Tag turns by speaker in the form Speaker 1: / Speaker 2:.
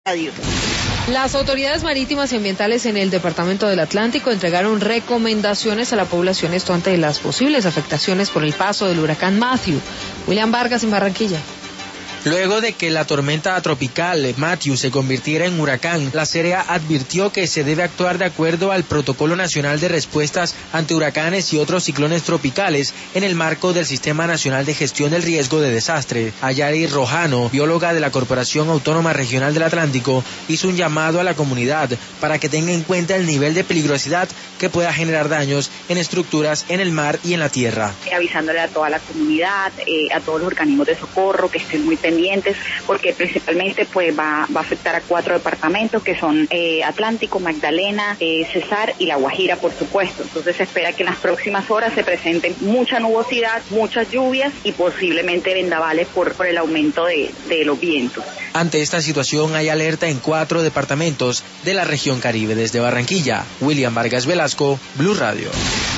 Speaker 1: Las autoridades marítimas y ambientales en el departamento del Atlántico entregaron recomendaciones a la población esto ante las posibles afectaciones por el paso del huracán Matthew. William Vargas en Barranquilla.
Speaker 2: Luego de que la tormenta tropical Matthew se convirtiera en huracán, la CEREA advirtió que se debe actuar de acuerdo al Protocolo Nacional de Respuestas ante Huracanes y otros ciclones tropicales en el marco del Sistema Nacional de Gestión del Riesgo de Desastre. Ayari Rojano, bióloga de la Corporación Autónoma Regional del Atlántico, hizo un llamado a la comunidad para que tenga en cuenta el nivel de peligrosidad que pueda generar daños en estructuras en el mar y en la tierra.
Speaker 3: Avisándole a toda la comunidad, a todos los organismos de socorro que estén muy pendientes, porque principalmente pues va a afectar a 4 departamentos que son Atlántico, Magdalena, Cesar y La Guajira, por supuesto. Entonces se espera que en las próximas horas se presenten mucha nubosidad, muchas lluvias y posiblemente vendavales por el aumento de los vientos.
Speaker 2: Ante esta situación hay alerta en 4 departamentos de la región Caribe. Desde Barranquilla, William Vargas Velasco, Blue Radio.